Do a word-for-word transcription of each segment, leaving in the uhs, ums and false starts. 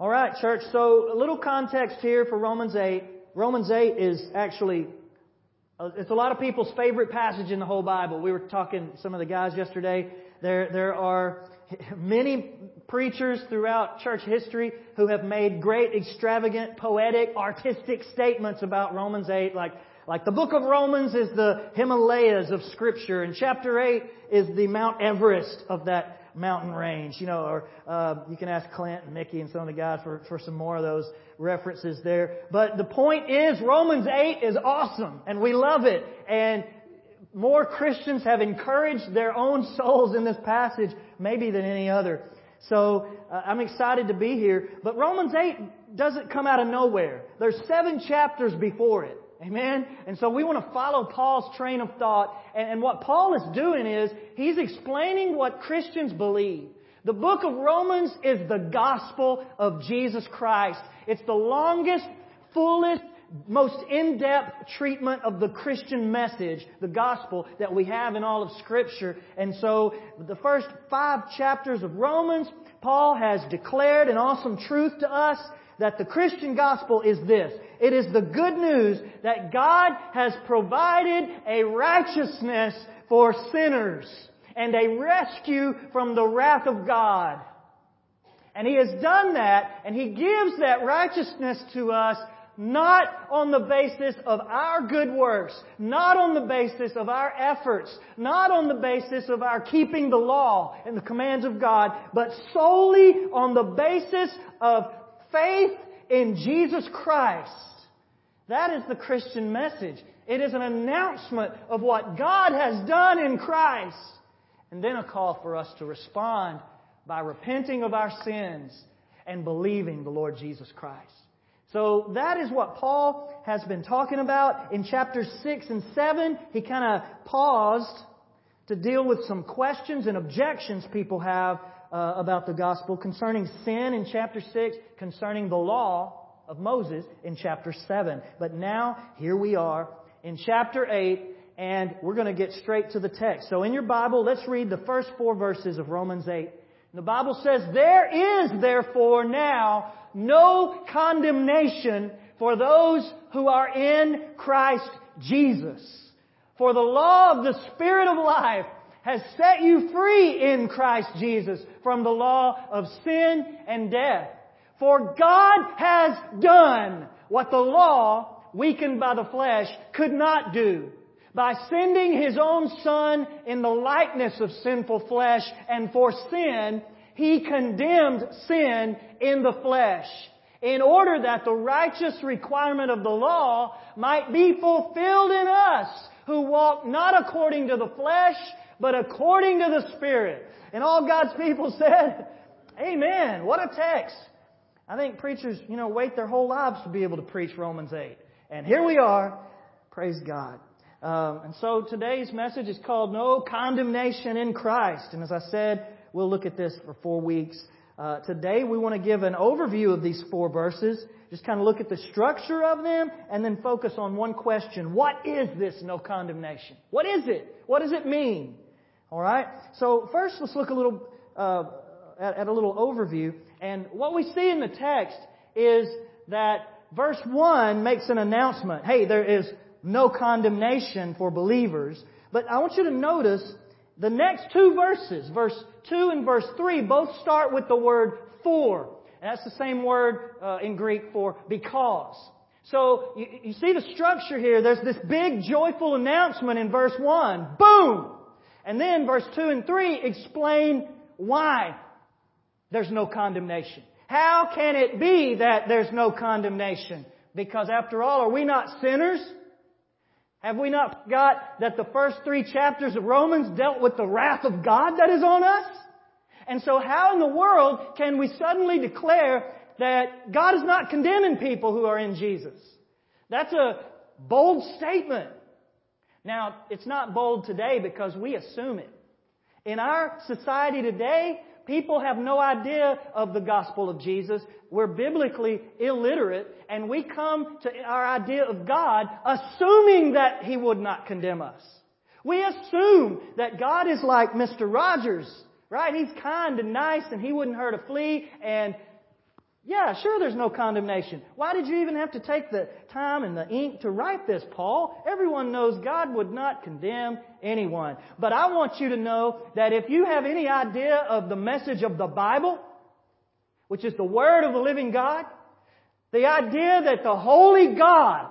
All right, church. So a little context here for Romans eight. Romans eight is actually, uh, it's a lot of people's favorite passage in the whole Bible. We were talking to some of the guys yesterday. There, there are many preachers throughout church history who have made great, extravagant, poetic, artistic statements about Romans eight. Like, like the book of Romans is the Himalayas of Scripture, and chapter eight is the Mount Everest of that mountain range. You know, or uh, you can ask Clint and Mickey and some of the guys for, for some more of those references there. But the point is, Romans eight is awesome, and we love it. And more Christians have encouraged their own souls in this passage, maybe than any other. So uh, I'm excited to be here. But Romans eight doesn't come out of nowhere. There's seven chapters before it. Amen? And so we want to follow Paul's train of thought. And, and what Paul is doing is, he's explaining what Christians believe. The book of Romans is the gospel of Jesus Christ. It's the longest, fullest, most in-depth treatment of the Christian message, the gospel, that we have in all of Scripture. And so the first five chapters of Romans, Paul has declared an awesome truth to us, that the Christian gospel is this. It is the good news that God has provided a righteousness for sinners and a rescue from the wrath of God. And He has done that, and He gives that righteousness to us not on the basis of our good works, not on the basis of our efforts, not on the basis of our keeping the law and the commands of God, but solely on the basis of faith in Jesus Christ. That is the Christian message. It is an announcement of what God has done in Christ. And then a call for us to respond by repenting of our sins and believing the Lord Jesus Christ. So that is what Paul has been talking about. In chapters six and seven, he kind of paused to deal with some questions and objections people have uh, about the gospel concerning sin in chapter six, concerning the law of Moses in chapter seven. But now, here we are in chapter eight, and we're going to get straight to the text. So in your Bible, let's read the first four verses of Romans eight. The Bible says, "There is therefore now no condemnation for those who are in Christ Jesus. For the law of the Spirit of life has set you free in Christ Jesus from the law of sin and death. For God has done what the law, weakened by the flesh, could not do. By sending His own Son in the likeness of sinful flesh, and for sin, He condemned sin in the flesh, in order that the righteous requirement of the law might be fulfilled in us, who walk not according to the flesh, but according to the Spirit." And all God's people said, amen. What a text. I think preachers, you know, wait their whole lives to be able to preach Romans eight. And here we are. Praise God. Um, and so today's message is called No Condemnation in Christ. And as I said, we'll look at this for four weeks. Uh, today we want to give an overview of these four verses. Just kind of look at the structure of them and then focus on one question. What is this no condemnation? What is it? What does it mean? All right. So first let's look a little uh, at, at a little overview. And what we see in the text is that verse one makes an announcement. Hey, there is no condemnation for believers. But I want you to notice the next two verses, verse two and verse three, both start with the word for. And that's the same word uh, in Greek for because. So you, you see the structure here. There's this big joyful announcement in verse one. Boom! And then verse two and three explain why there's no condemnation. How can it be that there's no condemnation? Because after all, are we not sinners? Have we not forgot that the first three chapters of Romans dealt with the wrath of God that is on us? And so how in the world can we suddenly declare that God is not condemning people who are in Jesus? That's a bold statement. Now, it's not bold today because we assume it. In our society today, people have no idea of the gospel of Jesus. We're biblically illiterate, and we come to our idea of God assuming that He would not condemn us. We assume that God is like Mister Rogers, right? He's kind and nice, and He wouldn't hurt a flea, and Yeah, sure there's no condemnation. Why did you even have to take the time and the ink to write this, Paul? Everyone knows God would not condemn anyone. But I want you to know that if you have any idea of the message of the Bible, which is the Word of the living God, the idea that the holy God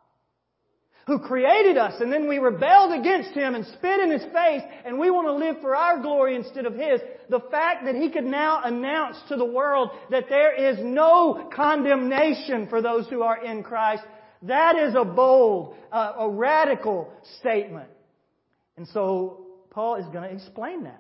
who created us and then we rebelled against Him and spit in His face and we want to live for our glory instead of His, the fact that He could now announce to the world that there is no condemnation for those who are in Christ, that is a bold, uh, a radical statement. And so Paul is going to explain that.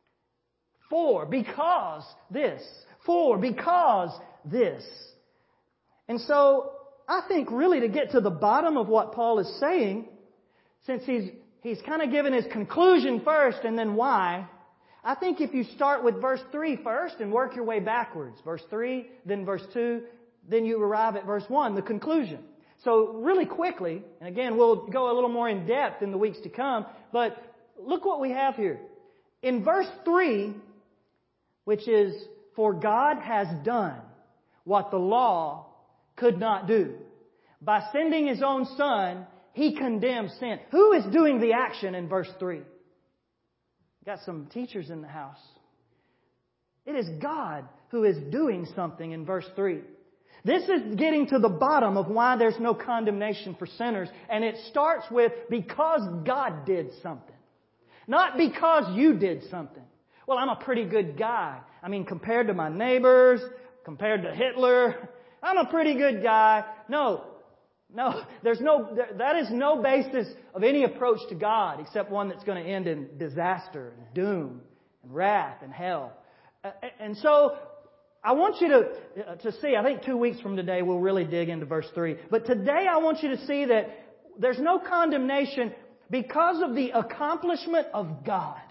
For, because this. For, because this. And so I think really to get to the bottom of what Paul is saying, since he's he's kind of given his conclusion first and then why, I think if you start with verse three first and work your way backwards, verse three, then verse two, then you arrive at verse one, the conclusion. So really quickly, and again we'll go a little more in depth in the weeks to come, but look what we have here. In verse three, which is, for God has done what the law could not do. By sending His own Son, He condemns sin. Who is doing the action in verse three? Got some teachers in the house. It is God who is doing something in verse three. This is getting to the bottom of why there's no condemnation for sinners. And it starts with because God did something. Not because you did something. Well, I'm a pretty good guy. I mean, compared to my neighbors, compared to Hitler, I'm a pretty good guy. No, no, there's no, that is no basis of any approach to God except one that's going to end in disaster and doom and wrath and hell. And so I want you to, to see, I think two weeks from today we'll really dig into verse three. But today I want you to see that there's no condemnation because of the accomplishment of God.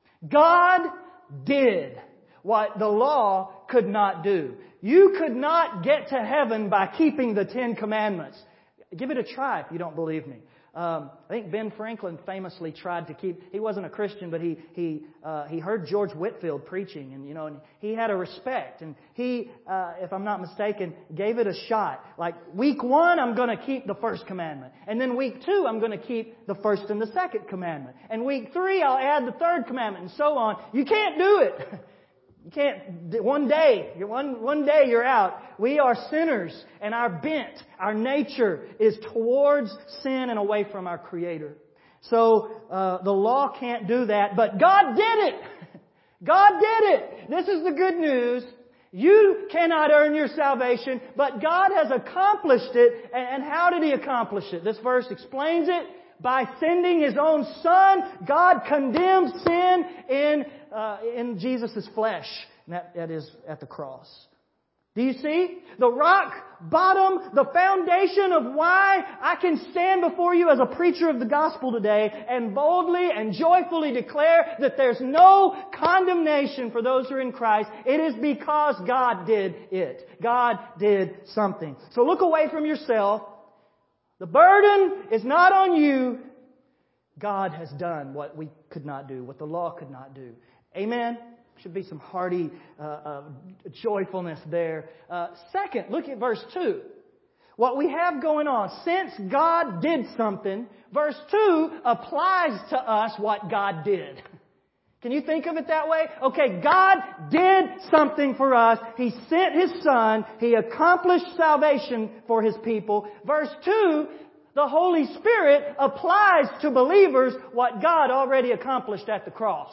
God did what the law could not do. You could not get to heaven by keeping the Ten Commandments. Give it a try if you don't believe me. Um, I think Ben Franklin famously tried to keep. He wasn't a Christian, but he he uh, he heard George Whitefield preaching, and you know, and he had a respect, and he, uh, if I'm not mistaken, gave it a shot. Like week one, I'm going to keep the first commandment, and then week two, I'm going to keep the first and the second commandment, and week three, I'll add the third commandment, and so on. You can't do it. You can't, one day, one, one day you're out. We are sinners and our bent, our nature is towards sin and away from our Creator. So, uh, the law can't do that, but God did it! God did it! This is the good news. You cannot earn your salvation, but God has accomplished it. And how did He accomplish it? This verse explains it. By sending His own Son, God condemned sin in uh, in Jesus' flesh. And that, that is at the cross. Do you see? The rock bottom, the foundation of why I can stand before you as a preacher of the gospel today and boldly and joyfully declare that there's no condemnation for those who are in Christ. It is because God did it. God did something. So look away from yourself. The burden is not on you. God has done what we could not do, what the law could not do. Amen? Should be some hearty uh, uh, joyfulness there. Uh, second, look at verse two. What we have going on, since God did something, verse two applies to us what God did. Can you think of it that way? Okay, God did something for us. He sent His Son. He accomplished salvation for His people. Verse two, the Holy Spirit applies to believers what God already accomplished at the cross.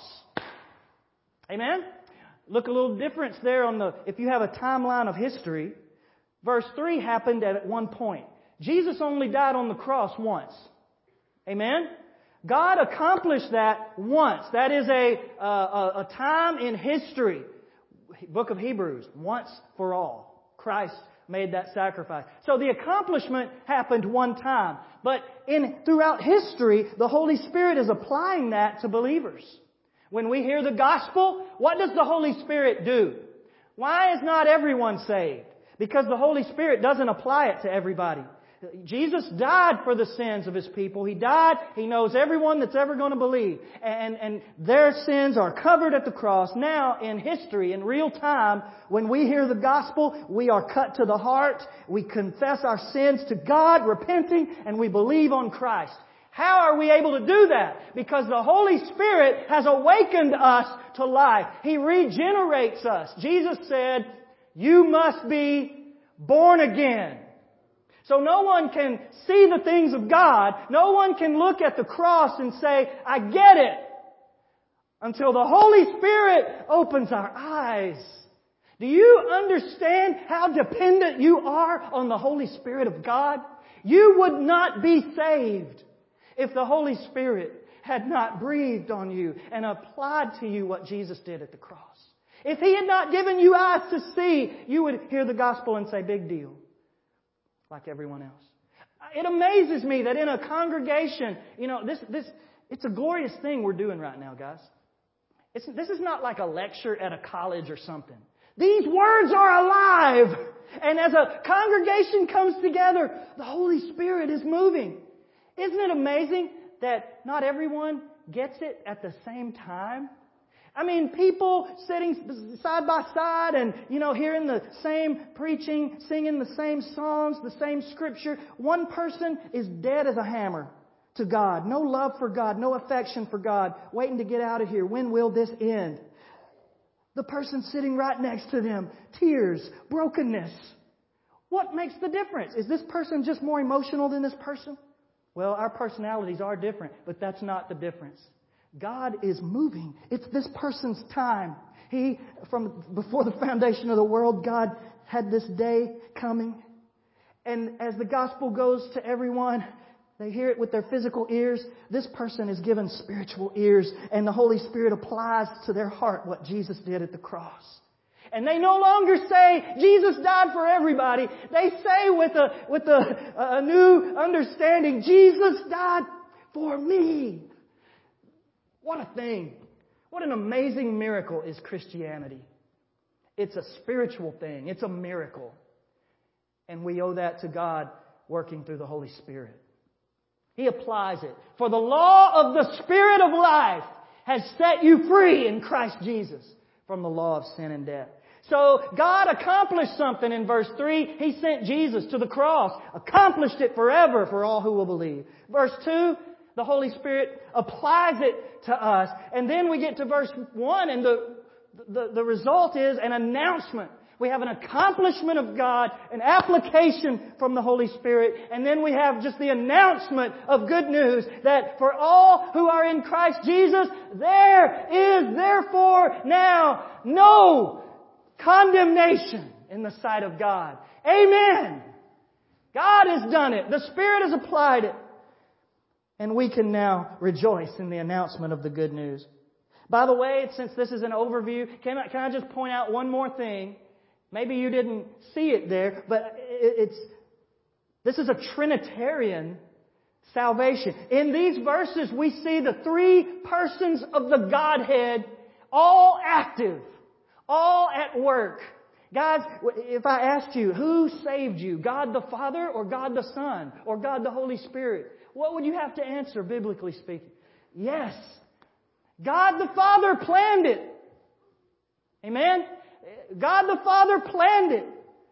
Amen? Look a little difference there on the, if you have a timeline of history, verse three happened at one point. Jesus only died on the cross once. Amen? God accomplished that once. That is a, a, a time in history. Book of Hebrews, once for all. Christ made that sacrifice. So the accomplishment happened one time. But in throughout history, the Holy Spirit is applying that to believers. When we hear the gospel, what does the Holy Spirit do? Why is not everyone saved? Because the Holy Spirit doesn't apply it to everybody. Jesus died for the sins of His people. He died. He knows everyone that's ever going to believe. And, and their sins are covered at the cross. Now, in history, in real time, when we hear the gospel, we are cut to the heart. We confess our sins to God, repenting, and we believe on Christ. How are we able to do that? Because the Holy Spirit has awakened us to life. He regenerates us. Jesus said, "You must be born again." So no one can see the things of God. No one can look at the cross and say, "I get it," until the Holy Spirit opens our eyes. Do you understand how dependent you are on the Holy Spirit of God? You would not be saved if the Holy Spirit had not breathed on you and applied to you what Jesus did at the cross. If He had not given you eyes to see, you would hear the gospel and say, "Big deal," like everyone else. It amazes me that in a congregation, you know, this, this, it's a glorious thing we're doing right now, guys. It's, this is not like a lecture at a college or something. These words are alive. And as a congregation comes together, the Holy Spirit is moving. Isn't it amazing that not everyone gets it at the same time? I mean, people sitting side by side and, you know, hearing the same preaching, singing the same songs, the same scripture. One person is dead as a hammer to God. No love for God, no affection for God, waiting to get out of here. When will this end? The person sitting right next to them, tears, brokenness. What makes the difference? Is this person just more emotional than this person? Well, our personalities are different, but that's not the difference. God is moving. It's this person's time. He, from before the foundation of the world, God had this day coming. And as the gospel goes to everyone, they hear it with their physical ears. This person is given spiritual ears, and the Holy Spirit applies to their heart what Jesus did at the cross. And they no longer say, "Jesus died for everybody." They say with a, with a, a new understanding, "Jesus died for me." What a thing. What an amazing miracle is Christianity. It's a spiritual thing. It's a miracle. And we owe that to God working through the Holy Spirit. He applies it. For the law of the Spirit of life has set you free in Christ Jesus from the law of sin and death. So God accomplished something in verse three. He sent Jesus to the cross. Accomplished it forever for all who will believe. Verse two, the Holy Spirit applies it to us. And then we get to verse one, and the, the, the result is an announcement. We have an accomplishment of God, an application from the Holy Spirit, and then we have just the announcement of good news that for all who are in Christ Jesus, there is therefore now no condemnation in the sight of God. Amen. God has done it. The Spirit has applied it. And we can now rejoice in the announcement of the good news. By the way, since this is an overview, can I, can I just point out one more thing? Maybe you didn't see it there, but it's this is a Trinitarian salvation. In these verses, we see the three persons of the Godhead all active, all at work. Guys, if I asked you, who saved you? God the Father or God the Son or God the Holy Spirit? What would you have to answer, biblically speaking? Yes. God the Father planned it. Amen? God the Father planned it.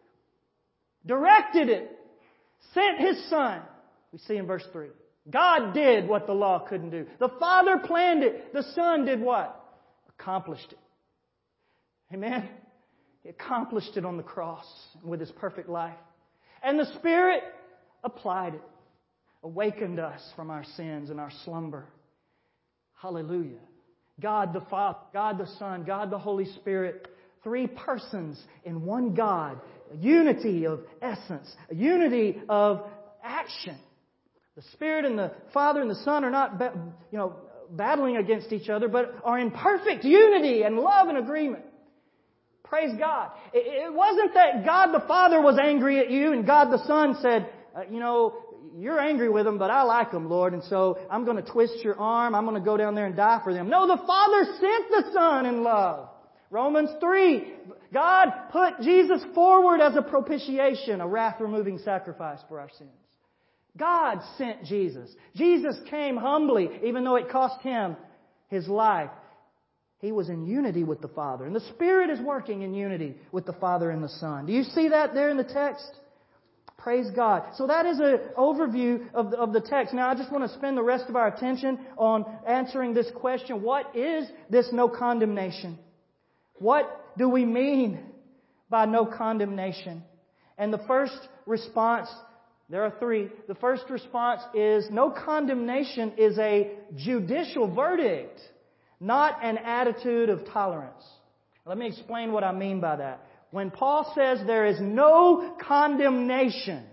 Directed it. Sent His Son. We see in verse three. God did what the law couldn't do. The Father planned it. The Son did what? Accomplished it. Amen? He accomplished it on the cross with His perfect life. And the Spirit applied it. Awakened us from our sins and our slumber. Hallelujah. God the Father, God the Son, God the Holy Spirit. Three persons in one God. A unity of essence. A unity of action. The Spirit and the Father and the Son are not, you know, battling against each other, but are in perfect unity and love and agreement. Praise God. It wasn't that God the Father was angry at you and God the Son said, uh, you know, you're angry with them, but I like them, Lord, and so I'm going to twist your arm. I'm going to go down there and die for them. No, the Father sent the Son in love. Romans three, God put Jesus forward as a propitiation, a wrath-removing sacrifice for our sins. God sent Jesus. Jesus came humbly, even though it cost Him His life. He was in unity with the Father. And the Spirit is working in unity with the Father and the Son. Do you see that there in the text? Praise God. So that is an overview of the, of the text. Now I just want to spend the rest of our attention on answering this question. What is this no condemnation? What do we mean by no condemnation? And the first response, there are three. The first response is no condemnation is a judicial verdict, not an attitude of tolerance. Let me explain what I mean by that. When Paul says there is no condemnation,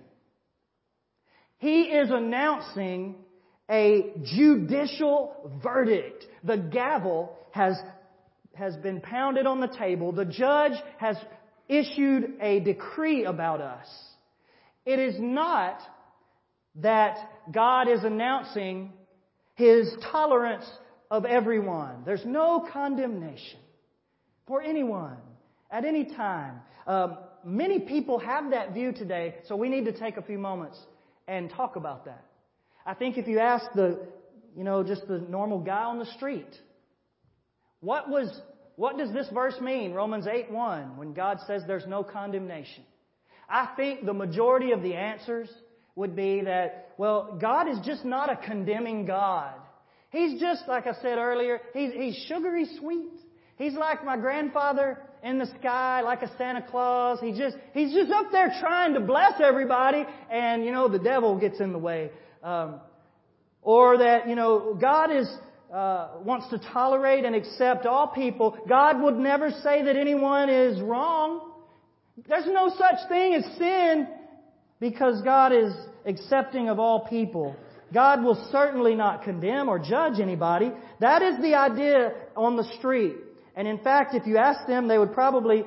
he is announcing a judicial verdict. The gavel has, has been pounded on the table. The judge has issued a decree about us. It is not that God is announcing His tolerance of everyone. There's no condemnation for anyone at any time. Um, many people have that view today, so we need to take a few moments and talk about that. I think if you ask the, you know, just the normal guy on the street, what was, what does this verse mean? Romans eight one, when God says there's no condemnation. I think the majority of the answers would be that, well, God is just not a condemning God. He's just, like I said earlier, he's, he's sugary sweet. He's like my grandfather in the sky, like a Santa Claus. He just, he's just up there trying to bless everybody, and, you know, the devil gets in the way. Um, or that, you know, God is, uh, wants to tolerate and accept all people. God would never say that anyone is wrong. There's no such thing as sin because God is accepting of all people. God will certainly not condemn or judge anybody. That is the idea on the street. And in fact, if you ask them, they would probably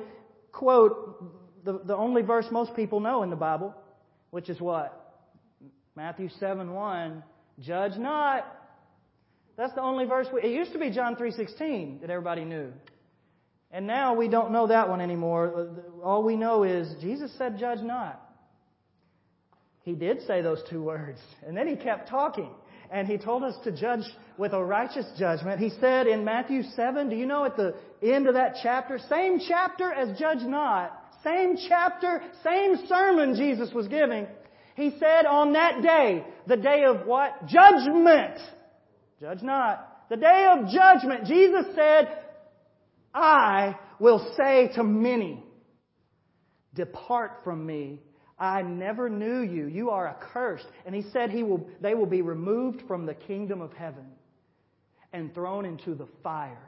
quote the, the only verse most people know in the Bible, which is what? Matthew seven one, judge not. That's the only verse. We, it used to be John three sixteen that everybody knew. And now we don't know that one anymore. All we know is Jesus said, judge not. He did say those two words. And then He kept talking. And He told us to judge with a righteous judgment. He said in Matthew seven, do you know at the end of that chapter, same chapter as judge not, same chapter, same sermon Jesus was giving. He said on that day, the day of what? Judgment. Judge not. The day of judgment, Jesus said, I will say to many, depart from me. I never knew you. You are accursed. And He said he will, they will be removed from the kingdom of heaven and thrown into the fire.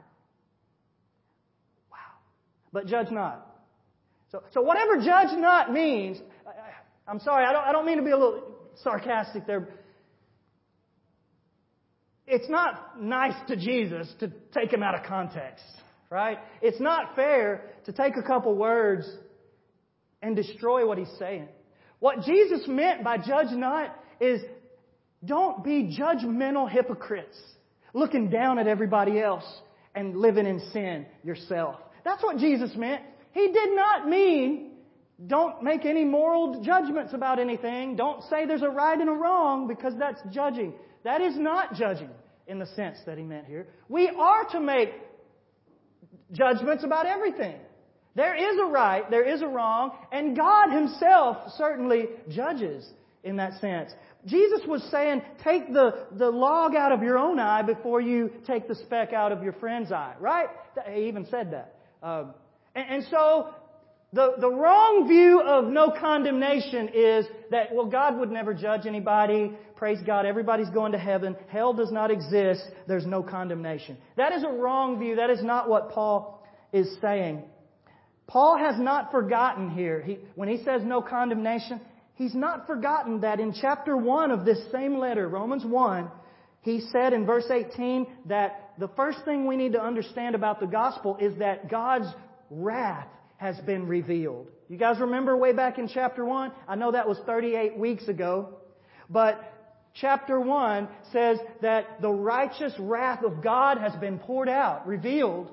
Wow. But judge not. So, so whatever judge not means, I, I, I'm sorry, I don't, I don't mean to be a little sarcastic there. It's not nice to Jesus to take Him out of context, right? It's not fair to take a couple words and destroy what He's saying. What Jesus meant by judge not is don't be judgmental hypocrites, looking down at everybody else and living in sin yourself. That's what Jesus meant. He did not mean don't make any moral judgments about anything. Don't say there's a right and a wrong because that's judging. That is not judging in the sense that He meant here. We are to make judgments about everything. There is a right, there is a wrong, and God Himself certainly judges in that sense. Jesus was saying, take the, the log out of your own eye before you take the speck out of your friend's eye, right? He even said that. Um, and, and so, the, the wrong view of no condemnation is that, well, God would never judge anybody. Praise God, everybody's going to heaven. Hell does not exist. There's no condemnation. That is a wrong view. That is not what Paul is saying. Paul has not forgotten here, he, when he says no condemnation, he's not forgotten that in chapter one of this same letter, Romans one, he said in verse eighteen that the first thing we need to understand about the gospel is that God's wrath has been revealed. You guys remember way back in chapter one? I know that was thirty-eight weeks ago, but chapter one says that the righteous wrath of God has been poured out, revealed,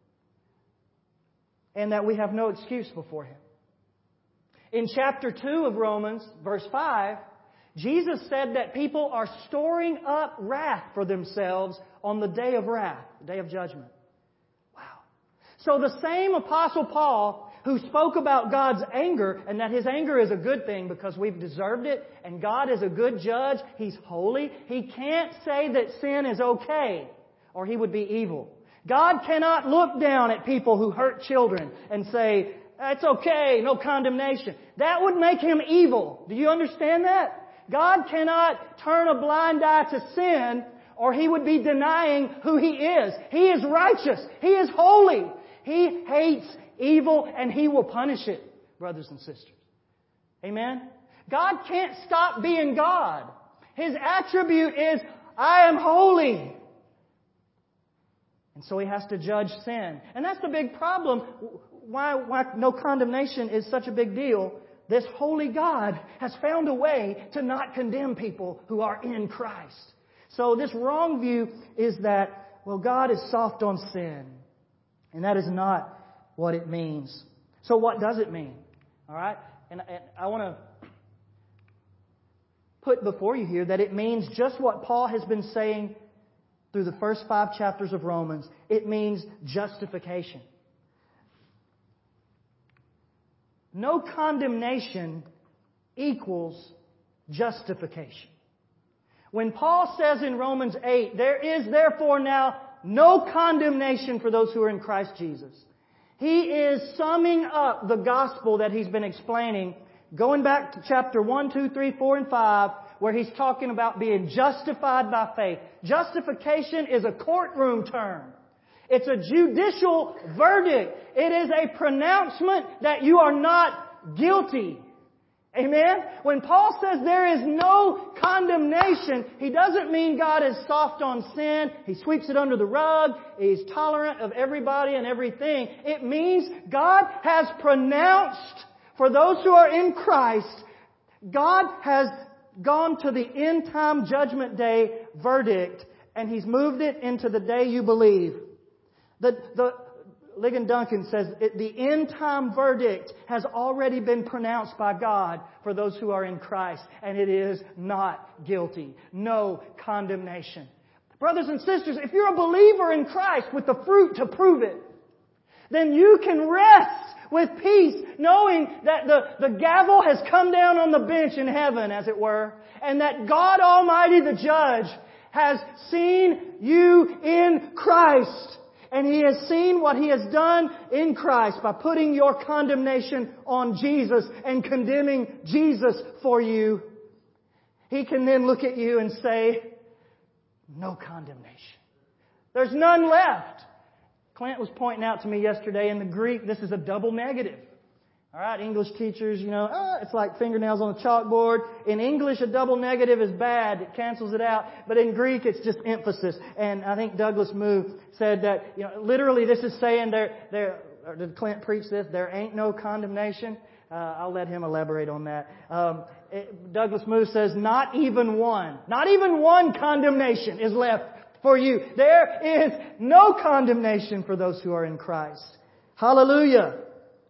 and that we have no excuse before Him. In chapter two of Romans, verse five, Jesus said that people are storing up wrath for themselves on the day of wrath, the day of judgment. Wow. So the same Apostle Paul, who spoke about God's anger and that His anger is a good thing because we've deserved it and God is a good judge, He's holy, He can't say that sin is okay or He would be evil. God cannot look down at people who hurt children and say, it's okay, no condemnation. That would make Him evil. Do you understand that? God cannot turn a blind eye to sin or He would be denying who He is. He is righteous. He is holy. He hates evil and He will punish it, brothers and sisters. Amen? God can't stop being God. His attribute is, I am holy. And so He has to judge sin. And that's the big problem. Why, why no condemnation is such a big deal. This holy God has found a way to not condemn people who are in Christ. So this wrong view is that, well, God is soft on sin. And that is not what it means. So what does it mean? All right? And, and I want to put before you here that it means just what Paul has been saying through the first five chapters of Romans. It means justification. No condemnation equals justification. When Paul says in Romans eight, there is therefore now no condemnation for those who are in Christ Jesus, he is summing up the gospel that he's been explaining, going back to chapter one, two, three, four, and five, where he's talking about being justified by faith. Justification is a courtroom term. It's a judicial verdict. It is a pronouncement that you are not guilty. Amen? When Paul says there is no condemnation, he doesn't mean God is soft on sin. He sweeps it under the rug. He's tolerant of everybody and everything. It means God has pronounced for those who are in Christ, God has gone to the end time judgment day verdict and He's moved it into the day you believe. The, the, Ligon Duncan says it, the end time verdict has already been pronounced by God for those who are in Christ, and it is not guilty. No condemnation. Brothers and sisters, if you're a believer in Christ with the fruit to prove it, then you can rest with peace knowing that the, the gavel has come down on the bench in heaven, as it were, and that God Almighty, the Judge, has seen you in Christ. And He has seen what He has done in Christ by putting your condemnation on Jesus and condemning Jesus for you. He can then look at you and say, no condemnation. There's none left. Clint was pointing out to me yesterday in the Greek, this is a double negative. All right, English teachers, you know, oh, it's like fingernails on a chalkboard. In English, a double negative is bad. It cancels it out. But in Greek, it's just emphasis. And I think Douglas Moo said that, you know, literally this is saying there, there, or did Clint preach this? There ain't no condemnation. Uh, I'll let him elaborate on that. Um, it, Douglas Moo says, not even one, not even one condemnation is left for you. There is no condemnation for those who are in Christ. Hallelujah.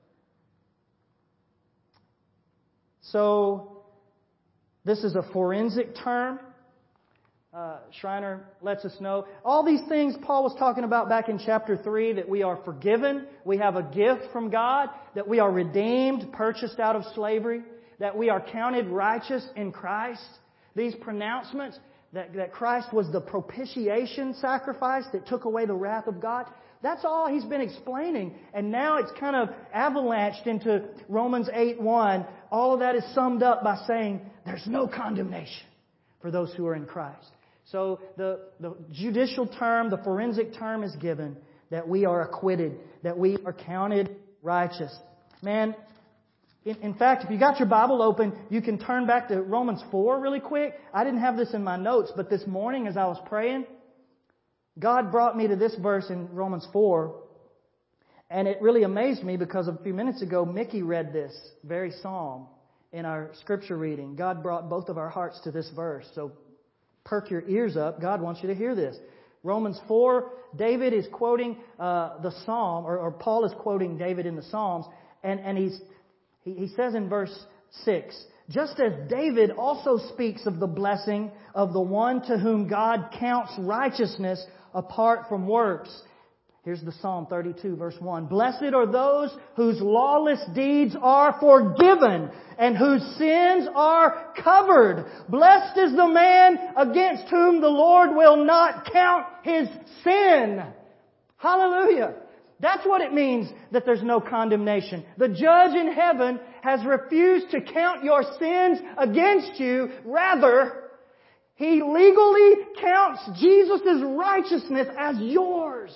So, this is a forensic term. Uh, Schreiner lets us know. All these things Paul was talking about back in chapter three, that we are forgiven, we have a gift from God, that we are redeemed, purchased out of slavery, that we are counted righteous in Christ. These pronouncements that, that Christ was the propitiation sacrifice that took away the wrath of God. That's all he's been explaining. And now it's kind of avalanched into Romans eight one. All of that is summed up by saying there's no condemnation for those who are in Christ. So the, the judicial term, the forensic term is given that we are acquitted, that we are counted righteous. Man, in, in fact, if you got your Bible open, you can turn back to Romans four really quick. I didn't have this in my notes, but this morning as I was praying, God brought me to this verse in Romans four, and it really amazed me because a few minutes ago, Mickey read this very psalm in our scripture reading. God brought both of our hearts to this verse, so perk your ears up. God wants you to hear this. Romans four, David is quoting uh, the psalm, or, or Paul is quoting David in the Psalms, and, and he's, he, he says in verse six, Just as David also speaks of the blessing of the one to whom God counts righteousness apart from works. Here's the Psalm thirty-two, verse one. Blessed are those whose lawless deeds are forgiven and whose sins are covered. Blessed is the man against whom the Lord will not count his sin. Hallelujah. That's what it means that there's no condemnation. The judge in heaven has refused to count your sins against you. Rather, He legally counts Jesus' righteousness as yours.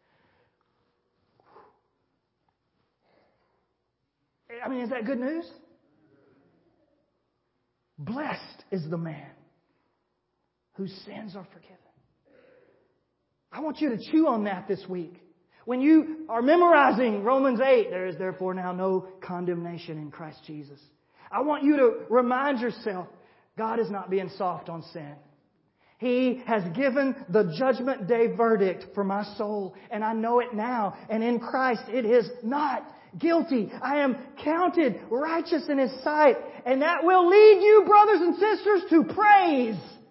I mean, is that good news? Blessed is the man whose sins are forgiven. I want you to chew on that this week. When you are memorizing Romans eight, there is therefore now no condemnation in Christ Jesus. I want you to remind yourself, God is not being soft on sin. He has given the judgment day verdict for my soul, and I know it now. And in Christ, it is not guilty. I am counted righteous in His sight, and that will lead you, brothers and sisters, to praise.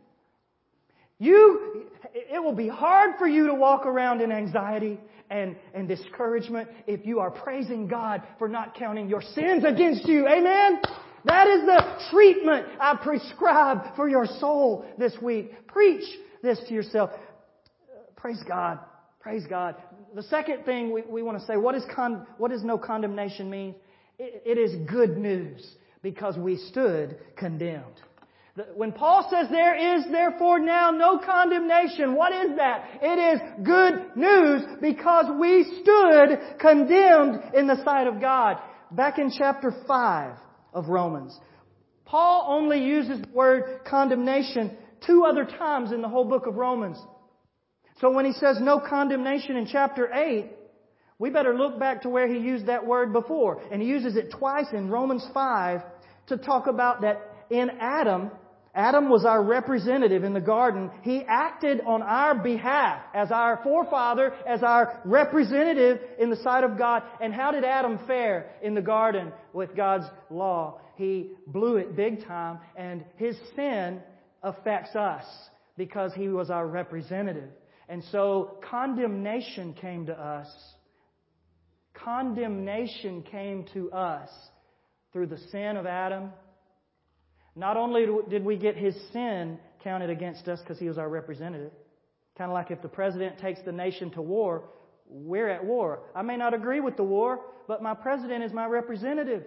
You, it will be hard for you to walk around in anxiety and, and discouragement if you are praising God for not counting your sins against you. Amen? That is the treatment I prescribe for your soul this week. Preach this to yourself. Praise God. Praise God. The second thing we, we want to say, what, is con, what does no condemnation mean? It, it is good news because we stood condemned. When Paul says there is therefore now no condemnation, what is that? It is good news because we stood condemned in the sight of God. Back in chapter five of Romans, Paul only uses the word condemnation two other times in the whole book of Romans. So when he says no condemnation in chapter eight, we better look back to where he used that word before. And he uses it twice in Romans five to talk about that in Adam, Adam was our representative in the garden. He acted on our behalf as our forefather, as our representative in the sight of God. And how did Adam fare in the garden with God's law? He blew it big time, and his sin affects us because he was our representative. And so condemnation came to us. Condemnation came to us through the sin of Adam. Not only did we get his sin counted against us because he was our representative, kind of like if the president takes the nation to war, we're at war. I may not agree with the war, but my president is my representative.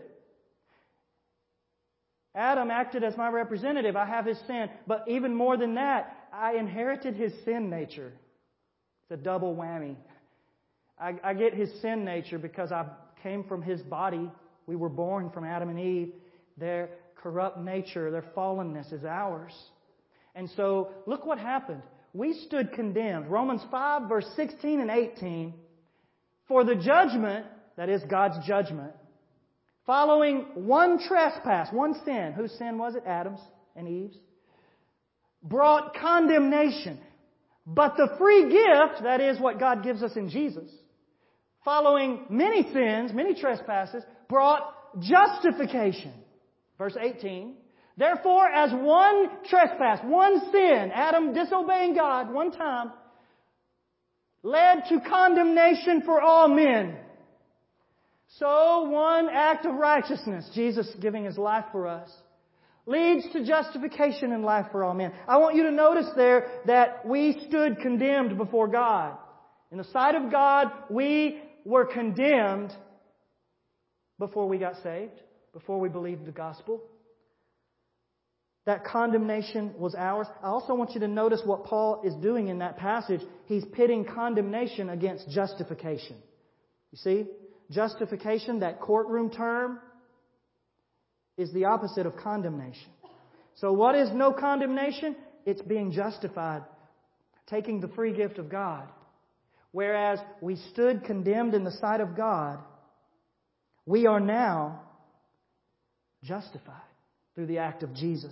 Adam acted as my representative. I have his sin. But even more than that, I inherited his sin nature. It's a double whammy. I, I get his sin nature because I came from his body. We were born from Adam and Eve. Their corrupt nature, their fallenness is ours. And so, look what happened. We stood condemned. Romans five, verse sixteen and eighteen. For the judgment, that is God's judgment, following one trespass, one sin. Whose sin was it? Adam's and Eve's. Brought condemnation. But the free gift, that is what God gives us in Jesus, following many sins, many trespasses, brought justification. Verse eighteen. Therefore, as one trespass, one sin, Adam disobeying God one time, led to condemnation for all men. So one act of righteousness, Jesus giving His life for us, leads to justification in life for all men. I want you to notice there that we stood condemned before God. In the sight of God, we were condemned before we got saved, before we believed the gospel. That condemnation was ours. I also want you to notice what Paul is doing in that passage. He's pitting condemnation against justification. You see? Justification, that courtroom term, is the opposite of condemnation. So what is no condemnation? It's being justified, taking the free gift of God. Whereas we stood condemned in the sight of God, we are now justified through the act of Jesus.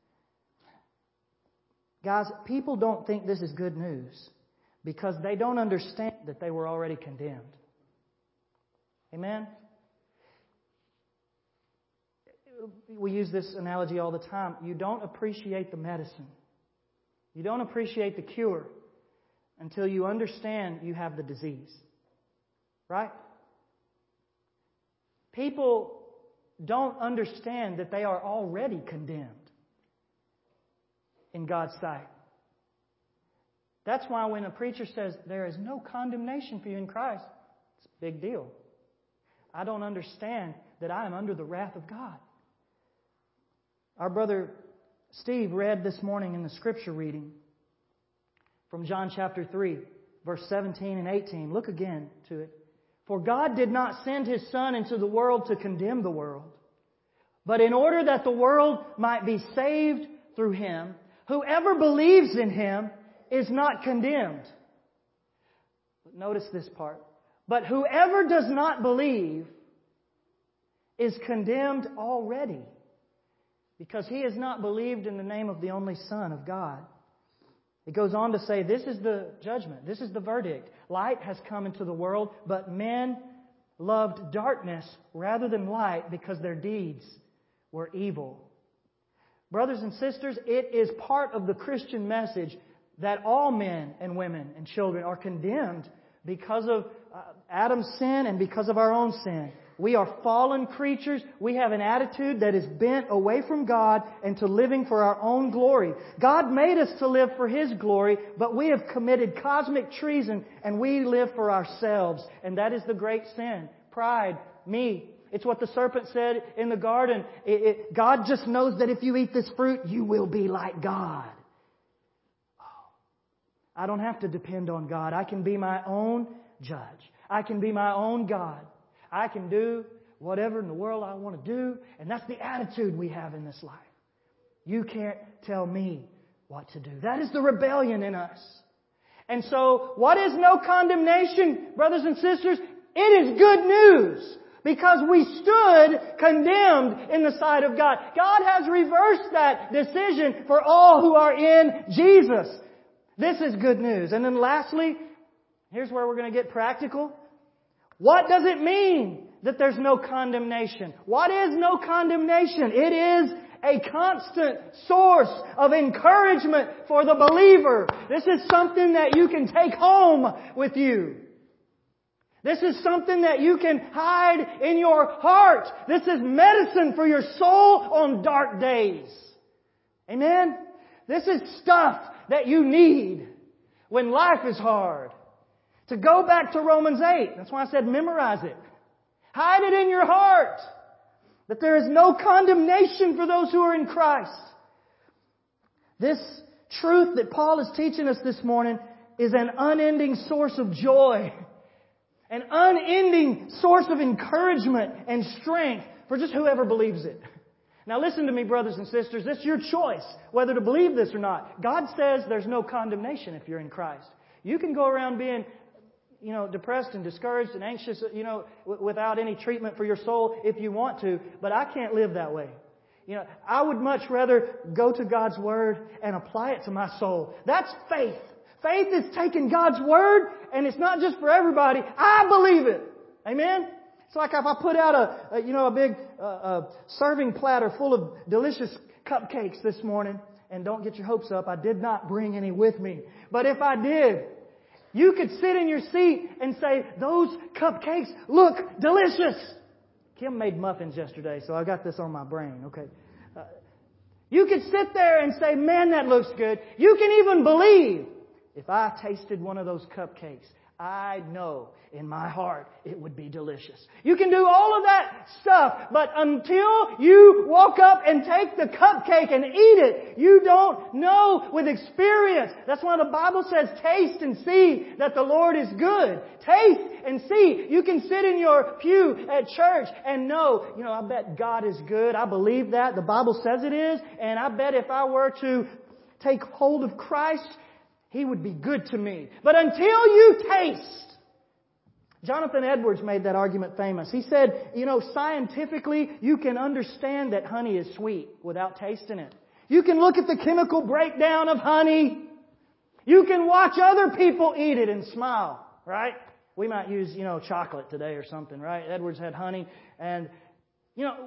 Guys, people don't think this is good news because they don't understand that they were already condemned. Amen? we use this analogy all the time. You don't appreciate the medicine. You don't appreciate the cure until you understand you have the disease. Right? People don't understand that they are already condemned in God's sight. That's why when a preacher says there is no condemnation for you in Christ, it's a big deal. I don't understand that I am under the wrath of God. Our brother Steve read this morning in the scripture reading from John chapter three, verse seventeen and eighteen. Look again to it. For God did not send His Son into the world to condemn the world, but in order that the world might be saved through Him. Whoever believes in Him is not condemned. Notice this part. But whoever does not believe is condemned already, because he has not believed in the name of the only Son of God. It goes on to say, this is the judgment. This is the verdict. Light has come into the world, but men loved darkness rather than light because their deeds were evil. Brothers and sisters, it is part of the Christian message that all men and women and children are condemned because of uh, Adam's sin and because of our own sin. We are fallen creatures. We have an attitude that is bent away from God and to living for our own glory. God made us to live for His glory, but we have committed cosmic treason and we live for ourselves. And that is the great sin. Pride, me. It's what the serpent said in the garden. It, it, God just knows that if you eat this fruit, you will be like God. Oh, I don't have to depend on God. I can be my own judge. I can be my own God. I can do whatever in the world I want to do. And that's the attitude we have in this life. You can't tell me what to do. That is the rebellion in us. And so, what is no condemnation, brothers and sisters? It is good news. Because we stood condemned in the sight of God. God has reversed that decision for all who are in Jesus. This is good news. And then lastly, here's where we're going to get practical. What does it mean that there's no condemnation? What is no condemnation? It is a constant source of encouragement for the believer. This is something that you can take home with you. This is something that you can hide in your heart. This is medicine for your soul on dark days. Amen? This is stuff that you need when life is hard. To go back to Romans eight, that's why I said memorize it. Hide it in your heart that there is no condemnation for those who are in Christ. This truth that Paul is teaching us this morning is an unending source of joy. An unending source of encouragement and strength for just whoever believes it. Now listen to me, brothers and sisters. It's your choice whether to believe this or not. God says there's no condemnation if you're in Christ. You can go around being, you know, depressed and discouraged and anxious, you know, w- without any treatment for your soul if you want to. But I can't live that way. You know, I would much rather go to God's Word and apply it to my soul. That's faith. Faith is taking God's Word, and it's not just for everybody. I believe it. Amen? It's like if I put out a, a you know, a big uh, a serving platter full of delicious cupcakes this morning, and don't get your hopes up, I did not bring any with me. But if I did, you could sit in your seat and say, those cupcakes look delicious. Kim made muffins yesterday, so I got this on my brain. Okay. Uh, you could sit there and say, man, that looks good. You can even believe, if I tasted one of those cupcakes, I know in my heart it would be delicious. You can do all of that stuff, but until you walk up and take the cupcake and eat it, you don't know with experience. That's why the Bible says, taste and see that the Lord is good. Taste and see. You can sit in your pew at church and know, you know, I bet God is good. I believe that. The Bible says it is. And I bet if I were to take hold of Christ, He would be good to me. But until you taste, Jonathan Edwards made that argument famous. He said, you know, scientifically, you can understand that honey is sweet without tasting it. You can look at the chemical breakdown of honey. You can watch other people eat it and smile, right? We might use, you know, chocolate today or something, right? Edwards had honey. And, you know,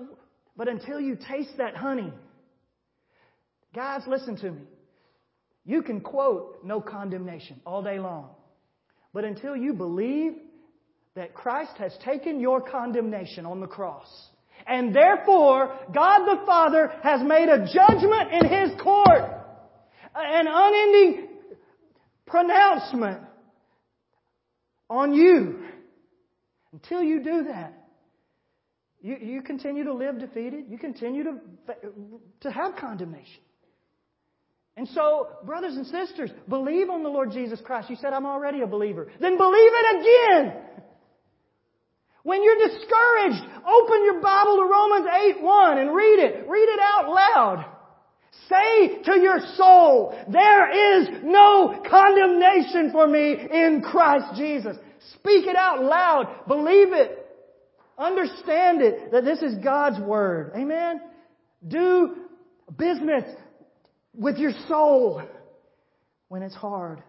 But until you taste that honey, guys, listen to me. You can quote no condemnation all day long. But until you believe that Christ has taken your condemnation on the cross, and therefore God the Father has made a judgment in His court, an unending pronouncement on you. Until you do that, you, you continue to live defeated. You continue to, to have condemnation. And so, brothers and sisters, believe on the Lord Jesus Christ. You said, I'm already a believer. Then believe it again. When you're discouraged, open your Bible to Romans eight one and read it. Read it out loud. Say to your soul, there is no condemnation for me in Christ Jesus. Speak it out loud. Believe it. Understand it, that this is God's Word. Amen? Do business with your soul when it's hard.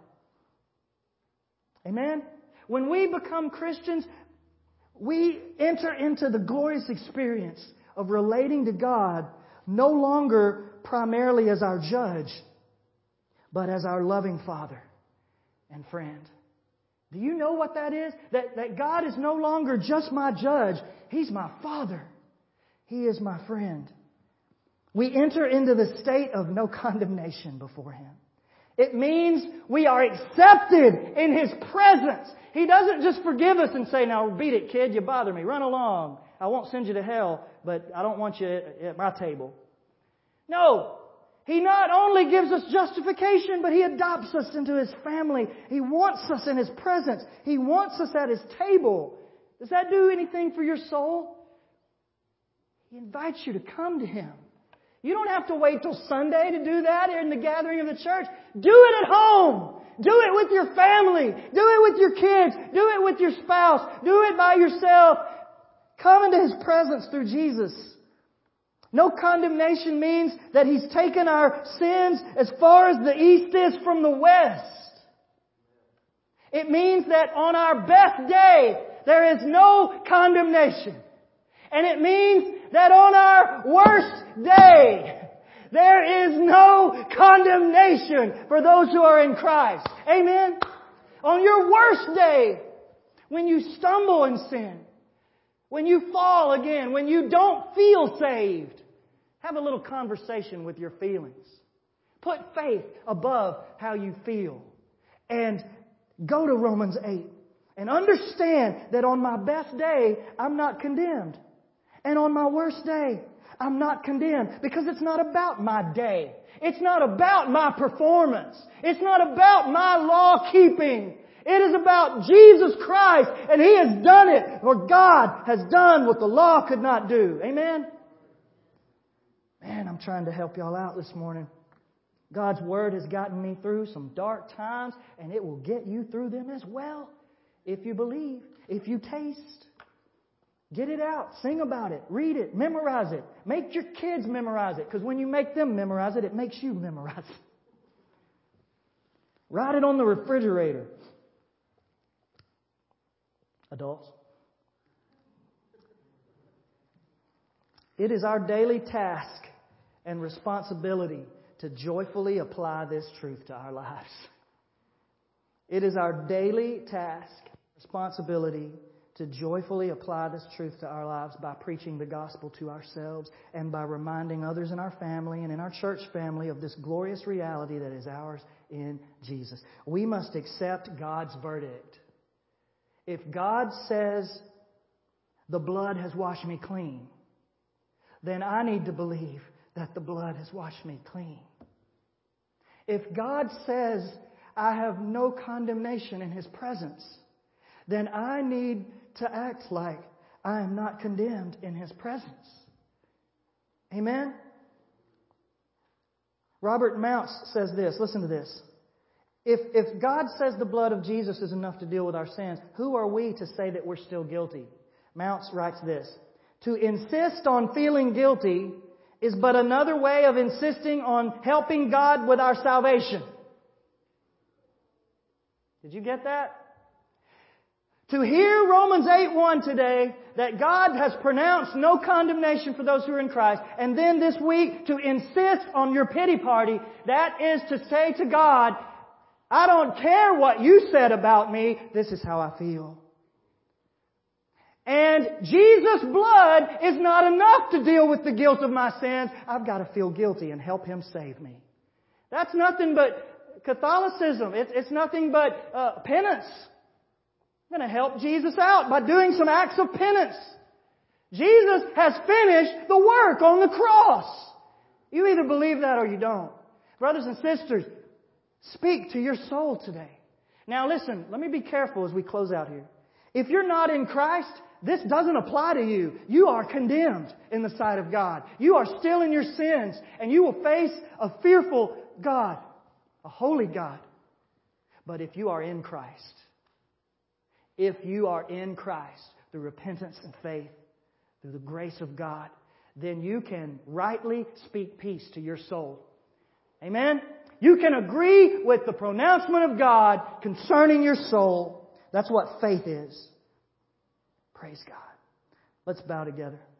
Amen? When we become Christians, we enter into the glorious experience of relating to God no longer primarily as our judge, but as our loving Father and friend. Do you know what that is? That, that God is no longer just my judge. He's my Father. He is my friend. We enter into the state of no condemnation before Him. It means we are accepted in His presence. He doesn't just forgive us and say, now beat it, kid, you bother me. Run along. I won't send you to hell, but I don't want you at my table. No. He not only gives us justification, but He adopts us into His family. He wants us in His presence. He wants us at His table. Does that do anything for your soul? He invites you to come to Him. You don't have to wait till Sunday to do that in the gathering of the church. Do it at home. Do it with your family. Do it with your kids. Do it with your spouse. Do it by yourself. Come into His presence through Jesus. No condemnation means that He's taken our sins as far as the east is from the west. It means that on our best day, there is no condemnation. And it means that on our worst day, there is no condemnation for those who are in Christ. Amen? On your worst day, when you stumble in sin, when you fall again, when you don't feel saved, have a little conversation with your feelings. Put faith above how you feel. And go to Romans eight. And understand that on my best day, I'm not condemned. And on my worst day, I'm not condemned. Because it's not about my day. It's not about my performance. It's not about my law keeping. It is about Jesus Christ. And He has done it. Or God has done what the law could not do. Amen? Man, I'm trying to help y'all out this morning. God's Word has gotten me through some dark times, and it will get you through them as well. If you believe, if you taste. Get it out. Sing about it. Read it. Memorize it. Make your kids memorize it. Because when you make them memorize it, it makes you memorize it. Write it on the refrigerator. Adults. It is our daily task and responsibility to joyfully apply this truth to our lives. It is our daily task, responsibility to joyfully apply this truth to our lives by preaching the gospel to ourselves and by reminding others in our family and in our church family of this glorious reality that is ours in Jesus. We must accept God's verdict. If God says, the blood has washed me clean, then I need to believe that the blood has washed me clean. If God says, I have no condemnation in His presence, then I need to act like I am not condemned in His presence. Amen? Robert Mounce says this. Listen to this. If, if God says the blood of Jesus is enough to deal with our sins, who are we to say that we're still guilty? Mounce writes this. To insist on feeling guilty is but another way of insisting on helping God with our salvation. Did you get that? To hear Romans eight one today, that God has pronounced no condemnation for those who are in Christ, and then this week to insist on your pity party, that is to say to God, I don't care what you said about me, this is how I feel. And Jesus' blood is not enough to deal with the guilt of my sins. I've got to feel guilty and help Him save me. That's nothing but Catholicism. It's, it's nothing but uh, penance. I'm going to help Jesus out by doing some acts of penance. Jesus has finished the work on the cross. You either believe that or you don't. Brothers and sisters, speak to your soul today. Now listen, let me be careful as we close out here. If you're not in Christ, this doesn't apply to you. You are condemned in the sight of God. You are still in your sins, and you will face a fearful God, a holy God. But if you are in Christ, if you are in Christ through repentance and faith, through the grace of God, then you can rightly speak peace to your soul. Amen? You can agree with the pronouncement of God concerning your soul. That's what faith is. Praise God. Let's bow together.